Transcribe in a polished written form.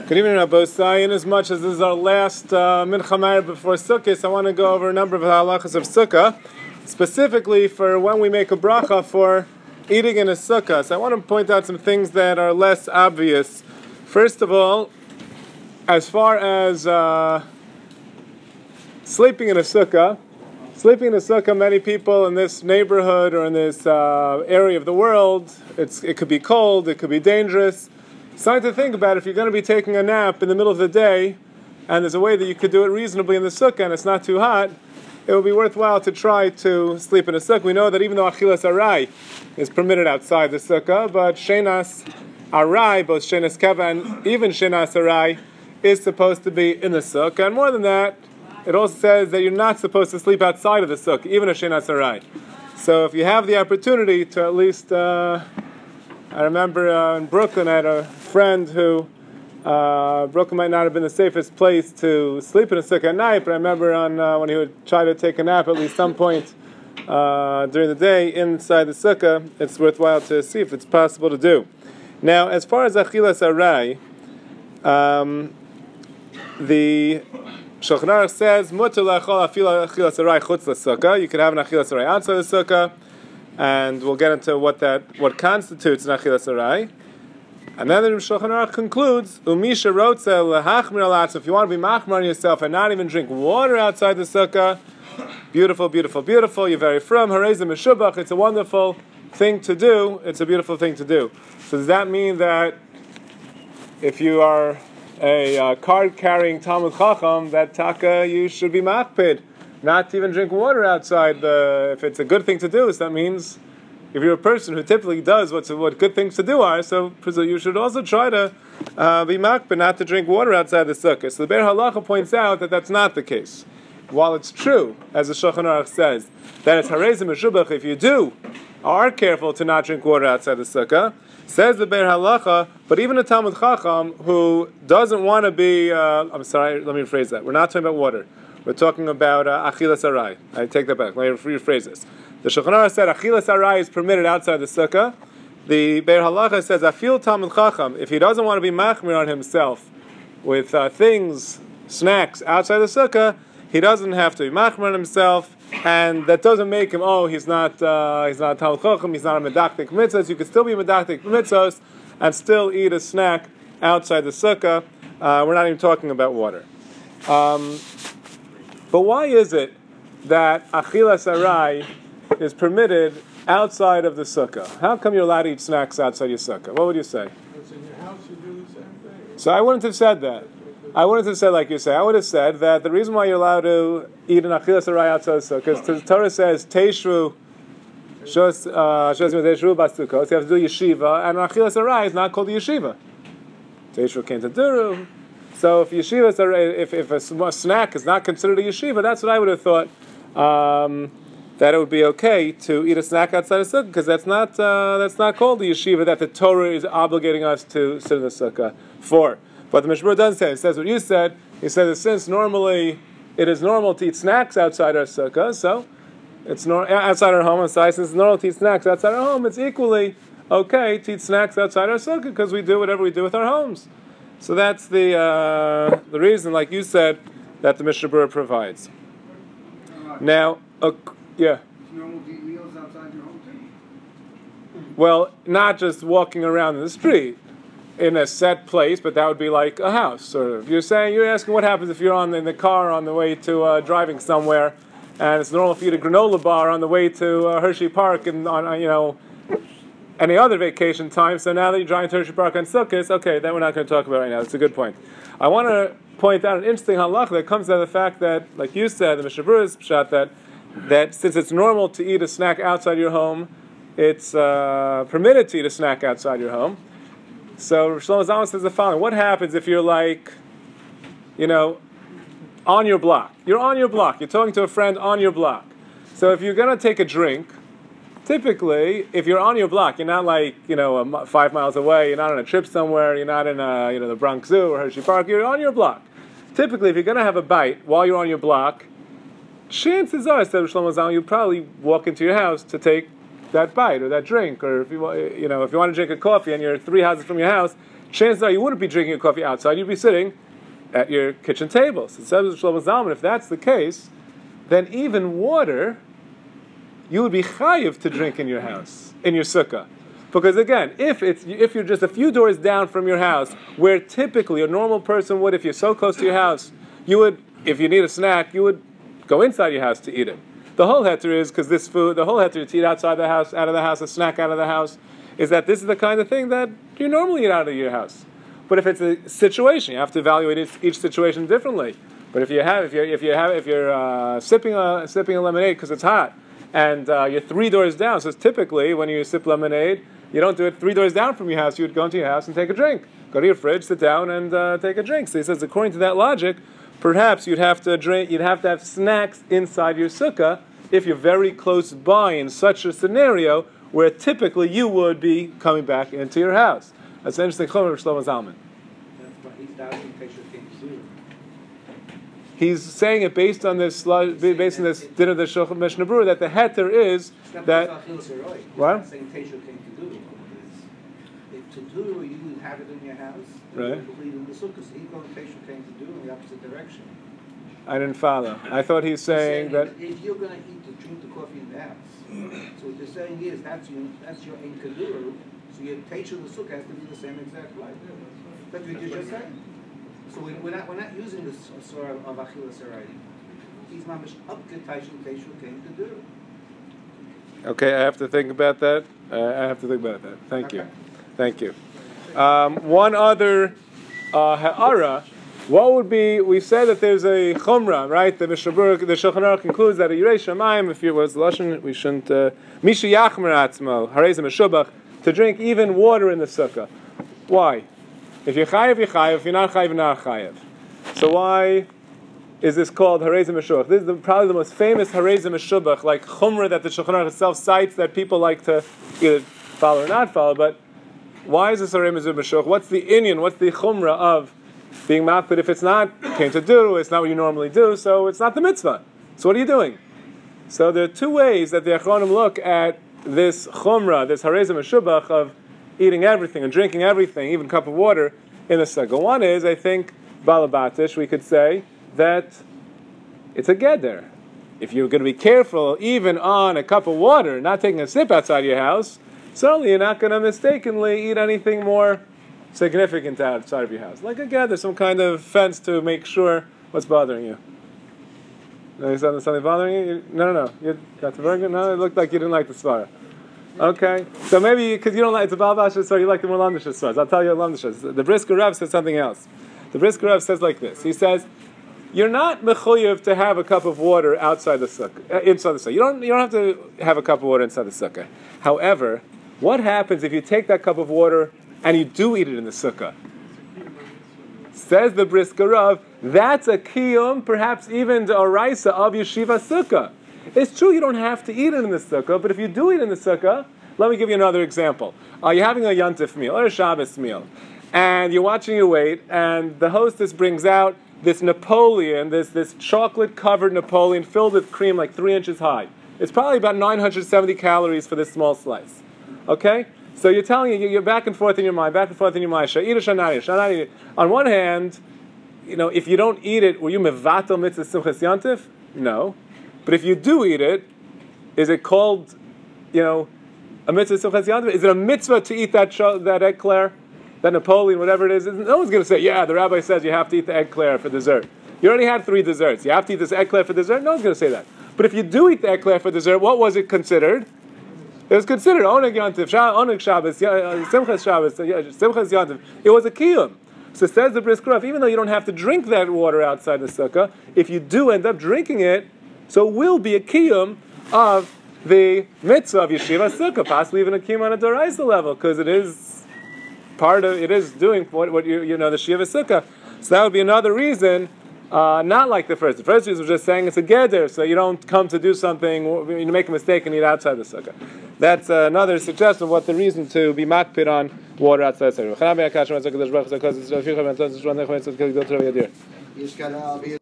Good evening, Rabbi Sai. In as much as this is our last Mincha Ma'ariv before Sukkot, I want to go over a number of halachas of Sukkah, specifically for when we make a bracha for eating in a Sukkah. So I want to point out some things that are less obvious. First of all, as far as sleeping in a Sukkah, many people in this neighborhood or in this area of the world, it could be cold, it could be dangerous. Something to think about if you're going to be taking a nap in the middle of the day, and there's a way that you could do it reasonably in the sukkah and it's not too hot, it would be worthwhile to try to sleep in a sukkah. We know that even though achilas arai is permitted outside the sukkah, but shenas arai, both shenas keva and even shenas arai, is supposed to be in the sukkah. And more than that, it also says that you're not supposed to sleep outside of the sukkah, even a shenas arai. So if you have the opportunity to at least... I remember in Brooklyn, I had a friend who, Brooklyn might not have been the safest place to sleep in a sukkah at night, but I remember when he would try to take a nap at least some point during the day inside the sukkah, it's worthwhile to see if it's possible to do. Now, as far as achilas arai, the Shulchan Aruch says, mutar la'achol afilu achilas arai chutz l'sukkah. You can have an achilas arai outside the sukkah. And we'll get into what constitutes an achilas arai. And then the Shulchan Aruch concludes, Umisha rotze lehachmir alatz. If you want to be machmir on yourself and not even drink water outside the sukkah, beautiful, beautiful, beautiful. You're very from harezim meshubach. It's a wonderful thing to do. It's a beautiful thing to do. So does that mean that if you are a card-carrying Talmud Chacham, that taka you should be machpid? Not to even drink water outside. If it's a good thing to do, so that means if you're a person who typically does what good things to do are, so you should also try to be makpid, not to drink water outside the sukkah. So the Be'er Halacha points out that that's not the case. While it's true, as the Shulchan Aruch says, that it's harezim meshubach if you are careful to not drink water outside the sukkah, says the Be'er Halacha, but even a Talmud Chacham who doesn't want to be, I'm sorry, let me rephrase that. We're not talking about water. We're talking about achilas arai. I take that back. Let me rephrase this. The Shulchan Aruch said achilas arai is permitted outside the sukkah. The Be'er Halacha says afil Talmud Chacham, if he doesn't want to be machmir on himself with things, snacks outside the sukkah, he doesn't have to be machmir on himself, and that doesn't make him he's not Talmud Chacham, he's not a medaktik mitzvos. You could still be a medaktik mitzvos and still eat a snack outside the sukkah. We're not even talking about water. But why is it that achilas arai is permitted outside of the sukkah? How come you're allowed to eat snacks outside your sukkah? What would you say? Because in your house you do the same thing. So I wouldn't have said that. I wouldn't have said like you say. I would have said that the reason why you're allowed to eat an achilas arai outside the sukkah is because the Torah says teishru basukos. You have to do yeshiva, and an achilas arai is not called a yeshiva. Teishru kentaduru. So if yeshiva, if a snack is not considered a yeshiva, that's what I would have thought, that it would be okay to eat a snack outside of sukkah, because that's not called the yeshiva that the Torah is obligating us to sit in the sukkah for. But the Mishmur doesn't say. It says what you said. He said that since normally it is normal to eat snacks outside our sukkah, so it's outside our home. Since it's normal to eat snacks outside our home, it's equally okay to eat snacks outside our sukkah because we do whatever we do with our homes. So that's the reason, like you said, that the Mishnah Berurah provides. Now, yeah. It's normal to eat meals outside your home too. Well, not just walking around in the street in a set place, but that would be like a house. Sort of. You're asking what happens if you're in the car on the way to driving somewhere, and it's normal for you to eat a granola bar on the way to Hershey Park and on any other vacation time. So now that you're driving to Hershey Park on Sukkot, okay, that we're not going to talk about right now. That's a good point. I want to point out an interesting halacha that comes out of the fact that, like you said, the Mishnah Berurah's shot that since it's normal to eat a snack outside your home, it's permitted to eat a snack outside your home. So Shlomo Zalman says the following: what happens if you're on your block? You're on your block. You're talking to a friend on your block. So if you're going to take a drink, typically, if you're on your block, you're not 5 miles away, you're not on a trip somewhere, you're not in the Bronx Zoo or Hershey Park, you're on your block. Typically, if you're going to have a bite while you're on your block, chances are, said Shlomo Zalman, you'll probably walk into your house to take that bite or that drink, or if you want to drink a coffee and you're 3 houses from your house, chances are you wouldn't be drinking your coffee outside, you'd be sitting at your kitchen table. So it says Shlomo Zalman, if that's the case, then even water, you would be chayiv to drink in your house, in your sukkah. Because again, if you're just a few doors down from your house, where typically a normal person would, if you're so close to your house, you would, if you need a snack, you would go inside your house to eat it. The whole heter is, because this food, the whole heter to eat outside the house, out of the house, a snack out of the house, is that this is the kind of thing that you normally eat out of your house. But if it's a situation, you have to evaluate each situation differently. But if you're sipping a lemonade because it's hot, and you're 3 doors down, so typically when you sip lemonade, you don't do it 3 doors down from your house. You would go into your house and take a drink. Go to your fridge, sit down, and take a drink. So he says, according to that logic, perhaps you'd have to have snacks inside your sukkah if you're very close by in such a scenario where typically you would be coming back into your house. That's an interesting chumrah of Shlomo Zalman. He's saying it based on this din of the Shulchan Mishnah Berurah that the heter is that. What? To do, you would have it in your house. Right. In the sukkah, so he's going to came to do in the opposite direction. I didn't follow. I thought he's saying that if you're going to drink the coffee in the house, so what you're saying is that's your in kaduru. So your teisha in the sukkah has to be the same exact way. That's what you're just saying. So we're not using this sort of achilas already. He's mamish up teisha came to do. Okay, I have to think about that. Thank you. One other ha'ara. What would be? We said that there's a chumrah, right? The Mishnah Berurah, the Shulchan Aruch concludes that a Yirei Shamayim, if it was lashon, we shouldn't misha yachmer atzmo harei ze meshubach, to drink even water in the sukkah. Why? If you're chayiv, you're chayiv. If you're not chayiv, you're not chayiv. So why is this called harei ze meshubach? This is probably the most famous harei ze meshubach, like chumrah that the Shulchan Aruch itself cites that people like to either follow or not follow. But why is this harei ze meshubach? What's the inyan? What's the chumrah of being makpid? If it's not came to do, it's not what you normally do, so it's not the mitzvah. So what are you doing? So there are 2 ways that the Achronim look at this chumrah, this harei ze meshubach of eating everything and drinking everything, even a cup of water in the sukkah. One is, I think, balabatish, we could say that it's a geder. If you're going to be careful, even on a cup of water, not taking a sip outside your house, certainly you're not going to mistakenly eat anything more significant outside of your house. Like again, there's some kind of fence to make sure what's bothering you. No, something bothering you? No. You got the burger? No, it looked like you didn't like the svara. Okay, so maybe because you don't like, it's a balbash, so you like the more lamdish svaras. I'll tell you a lamdish. The Brisker Rav says something else. The Brisker Rav says like this. He says, you're not mechuyev to have a cup of water outside the sukkah, inside the sukkah. You don't have to have a cup of water inside the sukkah. However, what happens if you take that cup of water and you do eat it in the sukkah? Says the Brisker Rav, that's a kiyum, perhaps even the oraisa of yeshiva sukkah. It's true you don't have to eat it in the sukkah, but if you do eat it in the sukkah, let me give you another example. You're having a yontif meal or a Shabbos meal, and you're watching your weight, and the hostess brings out this Napoleon, this chocolate-covered Napoleon filled with cream like 3 inches high. It's probably about 970 calories for this small slice. Okay? So you're telling you're back and forth in your mind, sha'ir shanari. On one hand, if you don't eat it, were you mevatel mitzvah simchas yontif? No. But if you do eat it, is it called, a mitzvah simchas yontif? Is it a mitzvah to eat that eclair, that Napoleon, whatever it is? No one's going to say, yeah, the rabbi says you have to eat the eclair for dessert. You already had 3 desserts. You have to eat this eclair for dessert? No one's going to say that. But if you do eat the eclair for dessert, what was it considered? It was considered oneg yontif, oneg Shabbos, simchas Shabbos, simchas yontif. It was a kiyum. So says the Brisker Rav, even though you don't have to drink that water outside the sukkah, if you do end up drinking it, so it will be a kiyum of the mitzvah of yeshiva sukkah, possibly even a kiyum on a doraisa level, because it is doing what the shiva sukkah. So that would be another reason, not like the first. The first reason was just saying it's a geder, so you don't come to do something, you make a mistake and eat outside the sukkah. That's another suggestion of what the reason to be makpid on water outside the sukkah.